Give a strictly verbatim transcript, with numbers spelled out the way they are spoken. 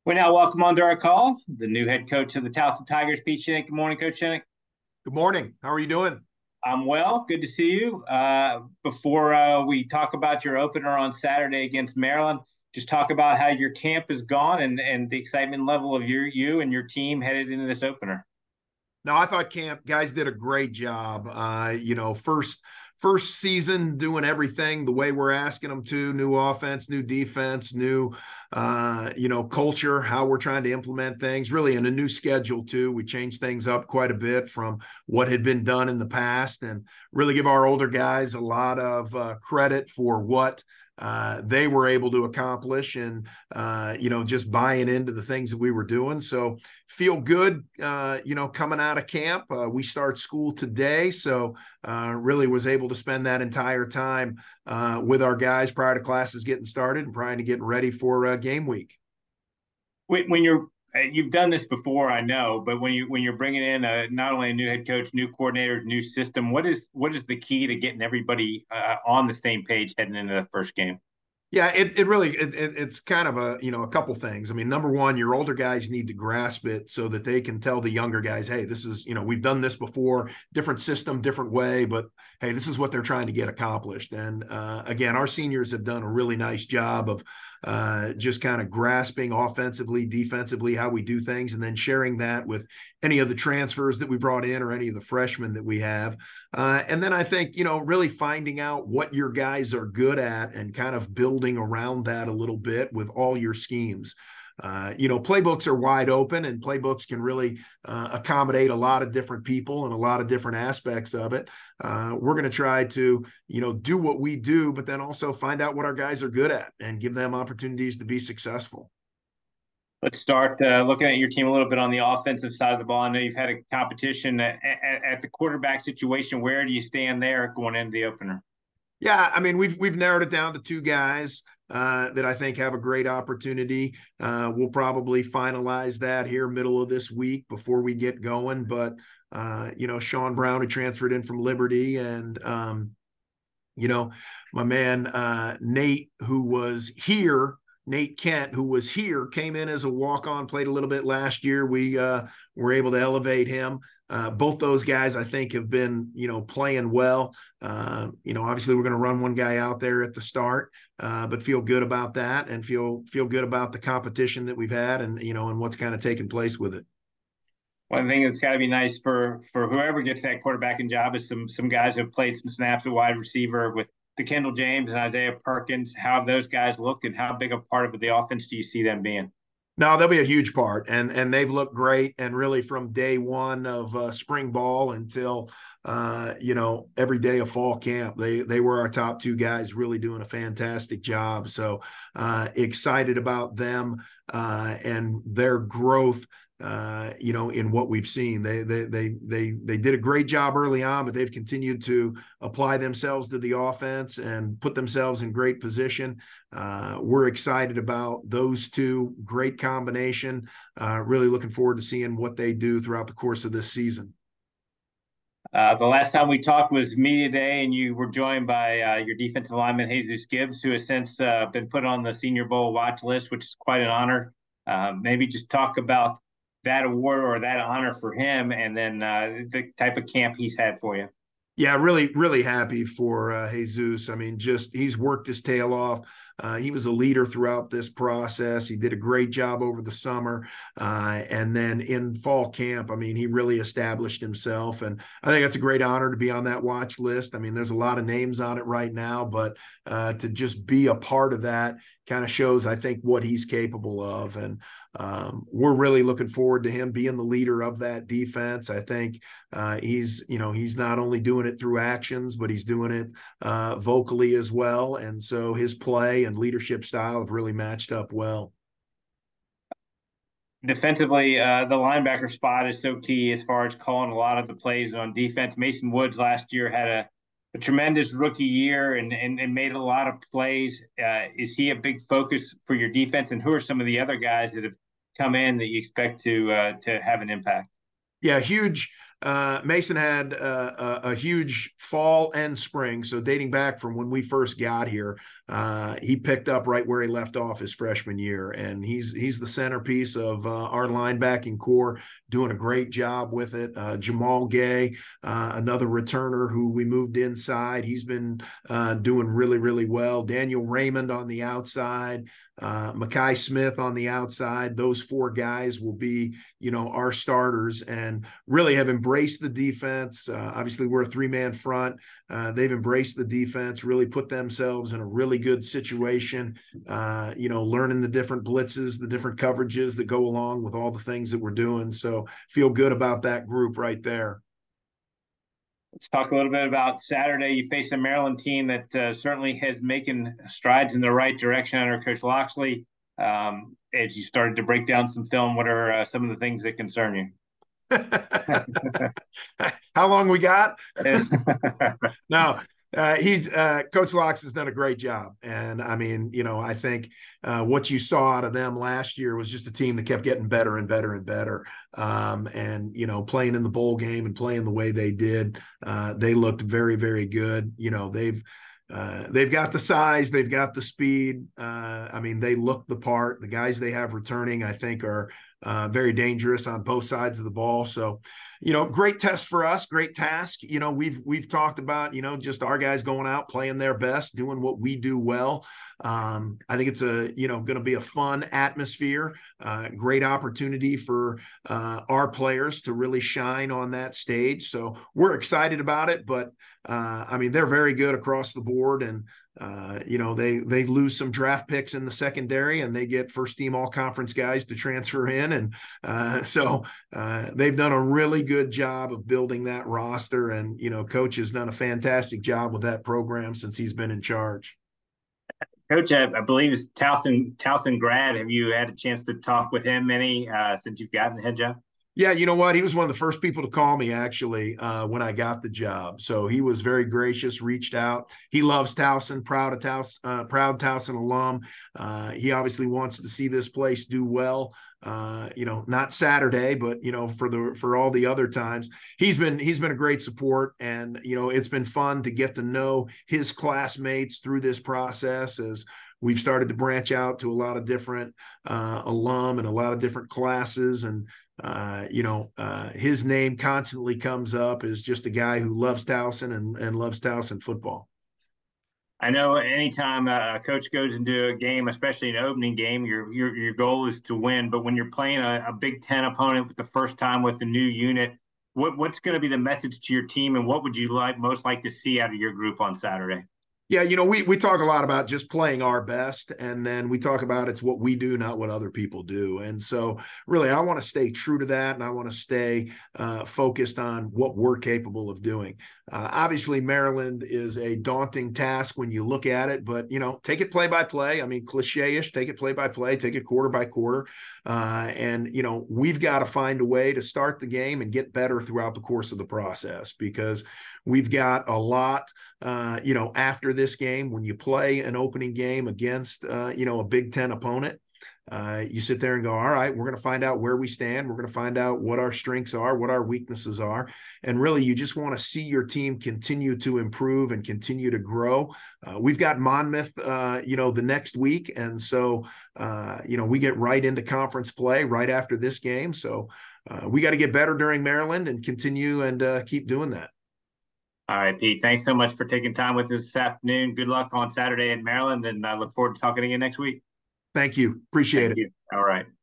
We now welcome onto our call the new head coach of the Towson Tigers, Pete Shinnick. Good morning, Coach Shinnick. Good morning. How are you doing? I'm well. Good to see you. Uh, before uh, we talk about your opener on Saturday against Maryland, just talk about how your camp has gone and, and the excitement level of your you and your team headed into this opener. No, I thought camp guys did a great job. Uh, you know, first first season doing everything the way we're asking them to, new offense, new defense, new uh, you know, culture, how we're trying to implement things, really in a new schedule too. We changed things up quite a bit from what had been done in the past and really give our older guys a lot of uh, credit for what uh, they were able to accomplish and, uh, you know, just buying into the things that we were doing. So feel good, uh, you know, coming out of camp. Uh, we start school today. So uh, really was able to spend that entire time uh, with our guys prior to classes getting started and prior to getting ready for uh, game week. When, when you're uh, you've done this before, I know, but when you when you're bringing in a, not only a new head coach, new coordinator, new system, what is what is the key to getting everybody uh, on the same page heading into the first game? Yeah, it it really it, it, it's kind of a you know a couple things. I mean, number one, your older guys need to grasp it so that they can tell the younger guys, hey, this is you know we've done this before, different system, different way, but hey, this is what they're trying to get accomplished. And uh, again, our seniors have done a really nice job of uh, just kind of grasping offensively, defensively how we do things, and then sharing that with any of the transfers that we brought in or any of the freshmen that we have. Uh, and then I think, you know, really finding out what your guys are good at and kind of building around that a little bit with all your schemes. Uh, you know, playbooks are wide open and playbooks can really uh, accommodate a lot of different people and a lot of different aspects of it. Uh, we're going to try to, you know, do what we do, but then also find out what our guys are good at and give them opportunities to be successful. Let's start uh, looking at your team a little bit on the offensive side of the ball. I know you've had a competition at, at, at the quarterback situation. Where do you stand there going into the opener? Yeah, I mean, we've we've narrowed it down to two guys uh, that I think have a great opportunity. Uh, we'll probably finalize that here middle of this week before we get going. But uh, you know, Sean Brown, who transferred in from Liberty, and um, you know, my man uh, Nate, who was here, Nate Kent, who was here, came in as a walk-on, played a little bit last year. We uh, were able to elevate him. Uh, both those guys, I think, have been, you know, playing well. Uh, you know, obviously, we're going to run one guy out there at the start, uh, but feel good about that and feel feel good about the competition that we've had and you know and what's kind of taken place with it. One thing that's got to be nice for for whoever gets that quarterbacking job is some some guys who have played some snaps at wide receiver with the Kendall James and Isaiah Perkins. How have those guys looked, and how big a part of the offense do you see them being? No, they'll be a huge part, and and they've looked great. And really, from day one of uh, spring ball until uh, you know every day of fall camp, they they were our top two guys, really doing a fantastic job. So uh, excited about them uh, and their growth. Uh, you know, in what we've seen, they they they they they did a great job early on, but they've continued to apply themselves to the offense and put themselves in great position. Uh, we're excited about those two. Great combination. Uh, really looking forward to seeing what they do throughout the course of this season. Uh, the last time we talked was media day, and you were joined by uh, your defensive lineman Jesus Gibbs, who has since uh, been put on the Senior Bowl watch list, which is quite an honor. Uh, maybe just talk about that award or that honor for him, and then uh, the type of camp he's had for you. Yeah, really, really happy for uh, Jesus. I mean, just he's worked his tail off. Uh, he was a leader throughout this process. He did a great job over the summer. Uh, and then in fall camp, I mean, he really established himself. And I think that's a great honor to be on that watch list. I mean, there's a lot of names on it right now, but uh, to just be a part of that kind of shows, I think, what he's capable of. And um, we're really looking forward to him being the leader of that defense. I think uh, he's, you know, he's not only doing it through actions, but he's doing it uh, vocally as well. And so his play and leadership style have really matched up well. Defensively, uh, the linebacker spot is so key as far as calling a lot of the plays on defense. Mason Woods last year had a, a tremendous rookie year and, and, and made a lot of plays. Uh, is he a big focus for your defense? And who are some of the other guys that have come in that you expect to uh, to have an impact? Yeah, huge uh, Mason had uh, a, a huge fall and spring. So dating back from when we first got here, uh, he picked up right where he left off his freshman year, and he's he's the centerpiece of uh, our linebacking core, doing a great job with it. Uh, Jamal Gay, uh, another returner who we moved inside, he's been uh, doing really really well. Daniel Raymond on the outside. Uh, Makai Smith on the outside. Those four guys will be, you know, our starters and really have embraced the defense. Uh, obviously, we're a three-man front. Uh, they've embraced the defense, really put themselves in a really good situation, uh, you know, learning the different blitzes, the different coverages that go along with all the things that we're doing. So feel good about that group right there. Let's talk a little bit about Saturday. You face a Maryland team that uh, certainly has making strides in the right direction under Coach Locksley. Um, as you started to break down some film, what are uh, some of the things that concern you? How long we got? No, uh, he's uh, Coach Locks has done a great job, and I mean, you know, I think uh, what you saw out of them last year was just a team that kept getting better and better and better. Um, and you know, playing in the bowl game and playing the way they did, uh, they looked very, very good. You know, they've uh, they've got the size, they've got the speed. Uh, I mean, they look the part. The guys they have returning, I think, are uh, very dangerous on both sides of the ball. So, you know, great test for us, great task. You know, we've we've talked about, you know, just our guys going out, playing their best, doing what we do well. Um, I think it's a, you know, going to be a fun atmosphere, uh, great opportunity for uh, our players to really shine on that stage. So we're excited about it, but uh, I mean, they're very good across the board, and uh, you know, they they lose some draft picks in the secondary, and they get first team all conference guys to transfer in, and uh, so uh, they've done a really good job of building that roster. And you know, Coach has done a fantastic job with that program since he's been in charge. Coach, I, I believe is Towson Towson grad. Have you had a chance to talk with him any uh, since you've gotten the head job? Yeah, you know what? He was one of the first people to call me, actually, uh, when I got the job. So he was very gracious, reached out. He loves Towson, proud of Towson, uh, proud Towson alum. Uh, he obviously wants to see this place do well. Uh, you know, not Saturday, but you know, for the for all the other times, he's been he's been a great support, and you know, it's been fun to get to know his classmates through this process as we've started to branch out to a lot of different uh, alum and a lot of different classes. And Uh, you know, uh, his name constantly comes up as just a guy who loves Towson and, and loves Towson football. I know anytime a coach goes into a game, especially an opening game, your your your goal is to win. But when you're playing a, a Big Ten opponent for the first time with a new unit, what what's going to be the message to your team, and what would you like most like to see out of your group on Saturday? Yeah, you know, we we talk a lot about just playing our best, and then we talk about it's what we do, not what other people do. And so really, I want to stay true to that, and I want to stay uh, focused on what we're capable of doing. Uh, obviously, Maryland is a daunting task when you look at it, but, you know, take it play by play. I mean, cliche-ish, take it play by play, take it quarter by quarter. Uh, and, you know, we've got to find a way to start the game and get better throughout the course of the process, because we've got a lot, uh, you know, after this game, when you play an opening game against, uh, you know, a Big Ten opponent, uh, you sit there and go, all right, we're going to find out where we stand. We're going to find out what our strengths are, what our weaknesses are. And really, you just want to see your team continue to improve and continue to grow. Uh, we've got Monmouth, uh, you know, the next week. And so, uh, you know, we get right into conference play right after this game. So uh, we got to get better during Maryland and continue and uh, keep doing that. All right, Pete, thanks so much for taking time with us this afternoon. Good luck on Saturday in Maryland, and I look forward to talking again next week. Thank you. Appreciate Thank it. you. All right.